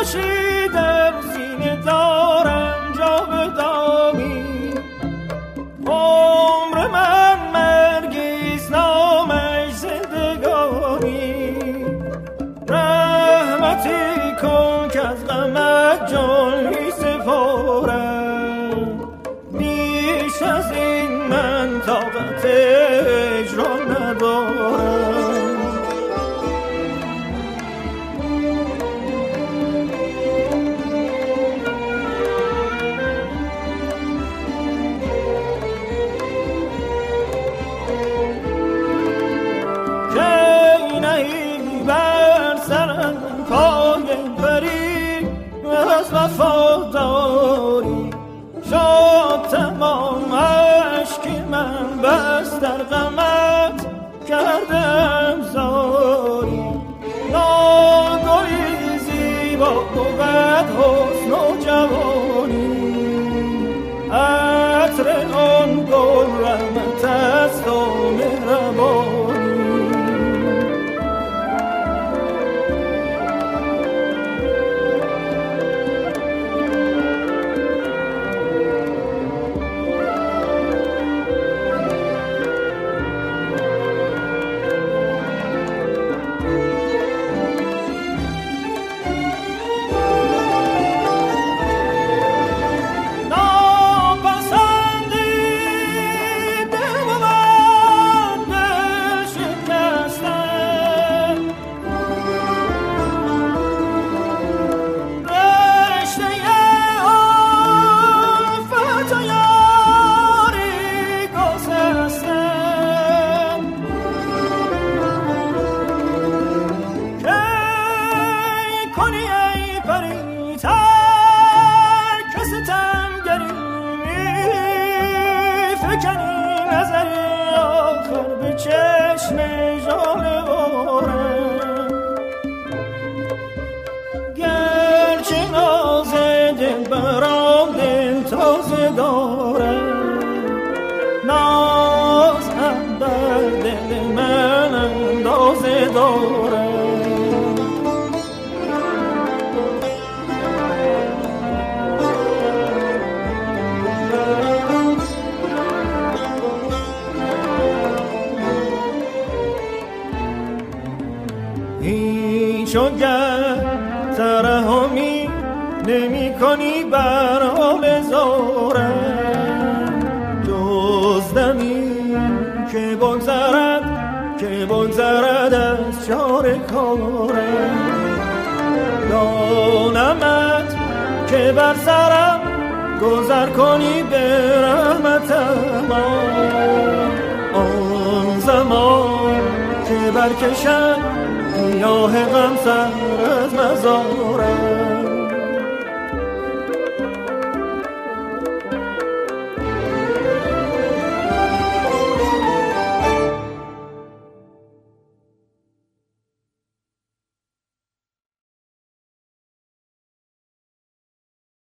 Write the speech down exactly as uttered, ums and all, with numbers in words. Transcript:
خورشیدم سینه دارم جاودانی، عمر من مرگیست نامش زندگانی. رحمتی کن که از غمت جان می سپارم، بیش از این من طاقت اجرا ندارم. کی نهی بر سرم پای بری از وفاداری، شد تمام عشق من بس در غمت کردم زاری. ناگهی زیبا بود حسن و جوانی، عطر آن گل رحمت است و مهربانی. چونگر ترحمی نمی کنی بر حال زارم، جز دمی که بگذرد که بگذرد از چار کارم. دانمت که بر سرم گذر کنی به رحمتم، آن زمان که برکشد گیاه غم سر از مزارم.